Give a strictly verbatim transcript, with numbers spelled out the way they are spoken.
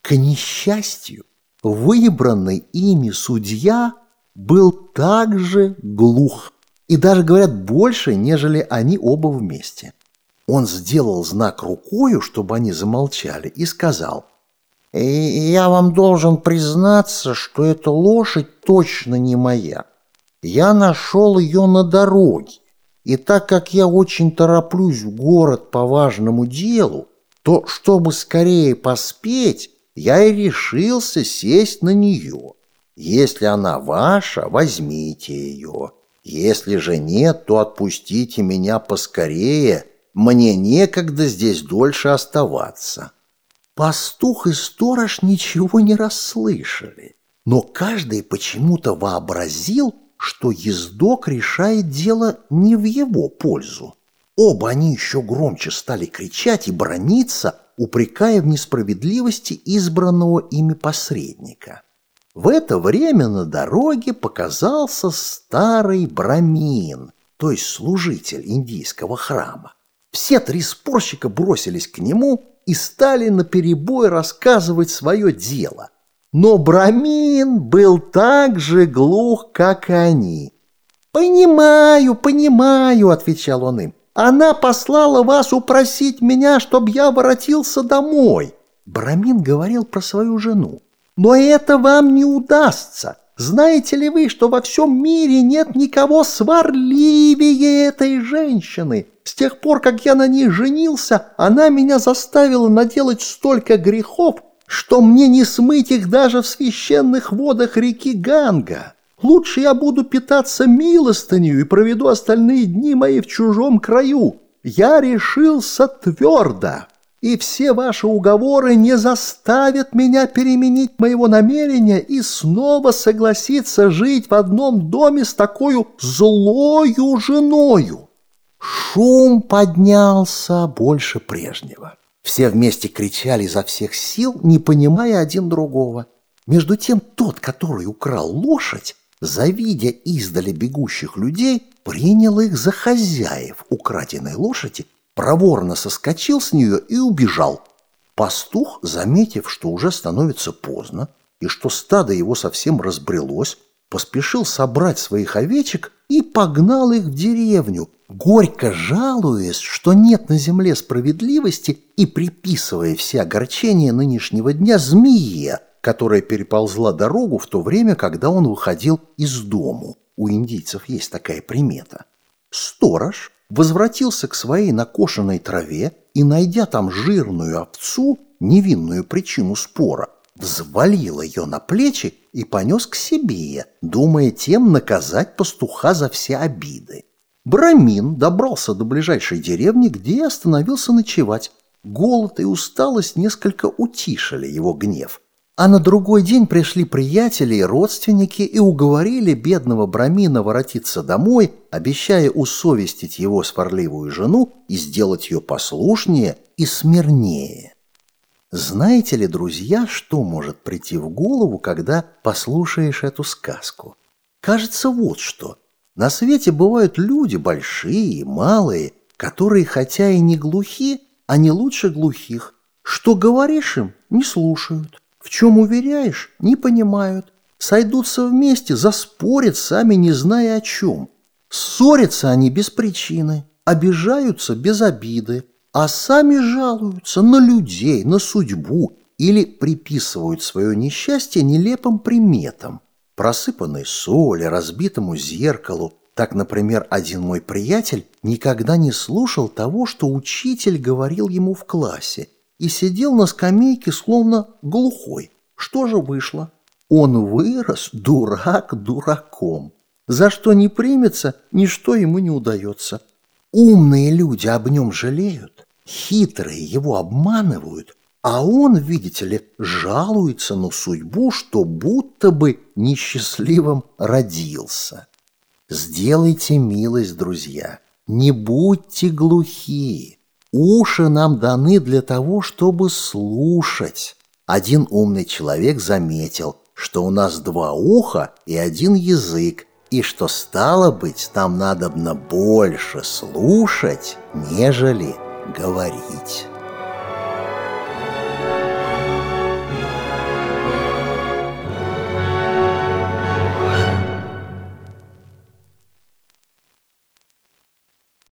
К несчастью, выбранный ими судья был также глух, и даже, говорят, больше, нежели они оба вместе. Он сделал знак рукою, чтобы они замолчали, и сказал: «Я вам должен признаться, что эта лошадь точно не моя. Я нашел ее на дороге, и так как я очень тороплюсь в город по важному делу, то, чтобы скорее поспеть, я и решился сесть на нее. Если она ваша, возьмите ее. Если же нет, то отпустите меня поскорее. Мне некогда здесь дольше оставаться». Пастух и сторож ничего не расслышали, но каждый почему-то вообразил, что ездок решает дело не в его пользу. Оба они еще громче стали кричать и браниться, упрекая в несправедливости избранного ими посредника. В это время на дороге показался старый брамин, то есть служитель индийского храма. Все три спорщика бросились к нему и стали наперебой рассказывать свое дело. Но брамин был так же глух, как и они. «Понимаю, понимаю», — отвечал он им. «Она послала вас упросить меня, чтобы я воротился домой». Брамин говорил про свою жену. «Но это вам не удастся. Знаете ли вы, что во всем мире нет никого сварливее этой женщины? С тех пор, как я на ней женился, она меня заставила наделать столько грехов, что мне не смыть их даже в священных водах реки Ганга. Лучше я буду питаться милостынью и проведу остальные дни мои в чужом краю. Я решился твердо, и все ваши уговоры не заставят меня переменить моего намерения и снова согласиться жить в одном доме с такой злою женою». Шум поднялся больше прежнего. Все вместе кричали изо всех сил, не понимая один другого. Между тем тот, который украл лошадь, завидя издали бегущих людей, принял их за хозяев украденной лошади, проворно соскочил с нее и убежал. Пастух, заметив, что уже становится поздно и что стадо его совсем разбрелось, поспешил собрать своих овечек и погнал их в деревню, горько жалуясь, что нет на земле справедливости, и приписывая все огорчения нынешнего дня змее, которая переползла дорогу в то время, когда он выходил из дому. У индийцев есть такая примета. Сторож возвратился к своей накошенной траве и, найдя там жирную овцу, невинную причину спора, взвалил ее на плечи и понес к себе, думая тем наказать пастуха за все обиды. Брамин добрался до ближайшей деревни, где и остановился ночевать. Голод и усталость несколько утишили его гнев. А на другой день пришли приятели и родственники и уговорили бедного Брамина воротиться домой, обещая усовестить его сварливую жену и сделать ее послушнее и смирнее. Знаете ли, друзья, что может прийти в голову, когда послушаешь эту сказку? Кажется, вот что. На свете бывают люди большие и малые, которые, хотя и не глухи, а не лучше глухих. Что говоришь им, не слушают. В чем уверяешь, не понимают. Сойдутся вместе, заспорят, сами не зная о чем. Ссорятся они без причины, обижаются без обиды, а сами жалуются на людей, на судьбу или приписывают свое несчастье нелепым приметам, просыпанной соли, разбитому зеркалу. Так, например, один мой приятель никогда не слушал того, что учитель говорил ему в классе, и сидел на скамейке, словно глухой. Что же вышло? Он вырос дурак дураком. За что не примется, ничто ему не удается. Умные люди об нем жалеют, хитрые его обманывают, а он, видите ли, жалуется на судьбу, что будто бы несчастливым родился. Сделайте милость, друзья, не будьте глухи. Уши нам даны для того, чтобы слушать. Один умный человек заметил, что у нас два уха и один язык, и что, стало быть, нам надобно больше слушать, нежели говорить.